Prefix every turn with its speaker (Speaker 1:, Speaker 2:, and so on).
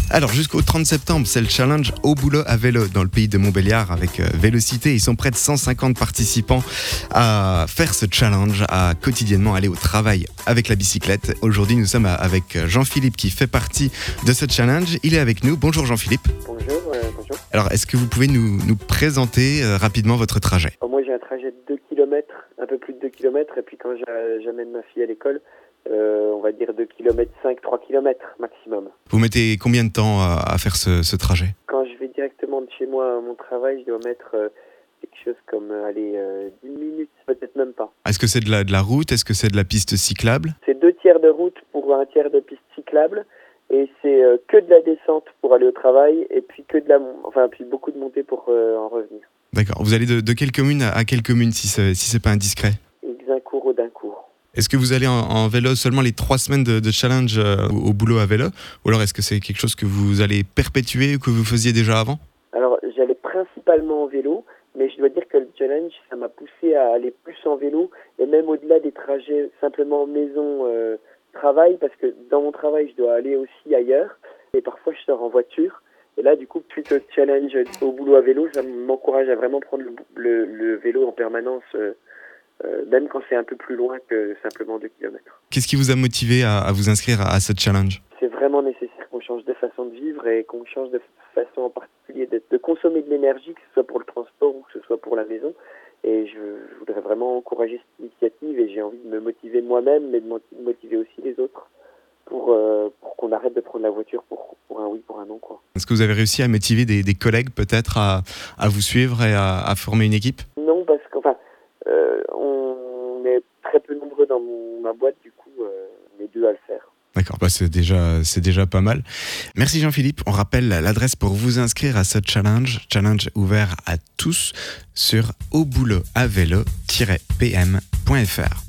Speaker 1: Alors jusqu'au 30 septembre, c'est le challenge Au boulot à vélo dans le pays de Montbéliard avec Vélocité. Ils sont près de 150 participants à faire ce challenge, à quotidiennement aller au travail avec la bicyclette. Aujourd'hui, nous sommes avec Jean-Philippe qui fait partie de ce challenge. Il est avec nous. Bonjour Jean-Philippe.
Speaker 2: Bonjour.
Speaker 1: Alors, est-ce que vous pouvez nous présenter rapidement votre trajet ?
Speaker 2: Moi, j'ai un trajet de 2 km, un peu plus de 2 km. Et puis quand j'amène ma fille à l'école, on va dire 2 km 5, 3 km maximum.
Speaker 1: Vous mettez combien de temps à faire ce trajet ?
Speaker 2: Quand je vais directement de chez moi à mon travail, je dois mettre quelque chose comme 10 minutes, peut-être même pas.
Speaker 1: Est-ce que c'est de la route ? Est-ce que c'est de la piste cyclable ?
Speaker 2: C'est 2 tiers de route pour un tiers de piste cyclable. Et c'est que de la descente pour aller au travail et puis puis beaucoup de montée pour en revenir.
Speaker 1: D'accord. Vous allez de quelle commune à quelle commune si c'est pas indiscret ?
Speaker 2: Exincourt ou Dincourt.
Speaker 1: Est-ce que vous allez en vélo seulement les 3 semaines de challenge au boulot à vélo ? Ou alors est-ce que c'est quelque chose que vous allez perpétuer ou que vous faisiez déjà avant ?
Speaker 2: Alors j'allais principalement en vélo, mais je dois dire que le challenge, ça m'a poussé à aller plus en vélo et même au-delà des trajets simplement maison-travail, parce que dans mon travail, je dois aller aussi ailleurs et parfois je sors en voiture. Et là, du coup, suite au challenge au boulot à vélo, ça m'encourage à vraiment prendre le vélo en permanence, même quand c'est un peu plus loin que simplement 2 km.
Speaker 1: Qu'est-ce qui vous a motivé à vous inscrire à ce challenge ?
Speaker 2: C'est vraiment nécessaire qu'on change de façon de vivre et qu'on change de façon en particulier de consommer de l'énergie, que ce soit pour le transport ou que ce soit pour la maison. Et je voudrais vraiment encourager cette initiative et j'ai envie de me motiver moi-même, mais de motiver aussi les autres pour qu'on arrête de prendre la voiture pour un oui, pour un non, quoi.
Speaker 1: Est-ce que vous avez réussi à motiver des collègues peut-être à vous suivre et à former une équipe ?
Speaker 2: Non, parce qu'enfin, on est très peu nombreux dans ma boîte, du coup, on est 2 à le faire.
Speaker 1: D'accord, c'est déjà pas mal. Merci Jean-Philippe. On rappelle l'adresse pour vous inscrire à ce challenge ouvert à tous sur auboulotavélo-pm.fr.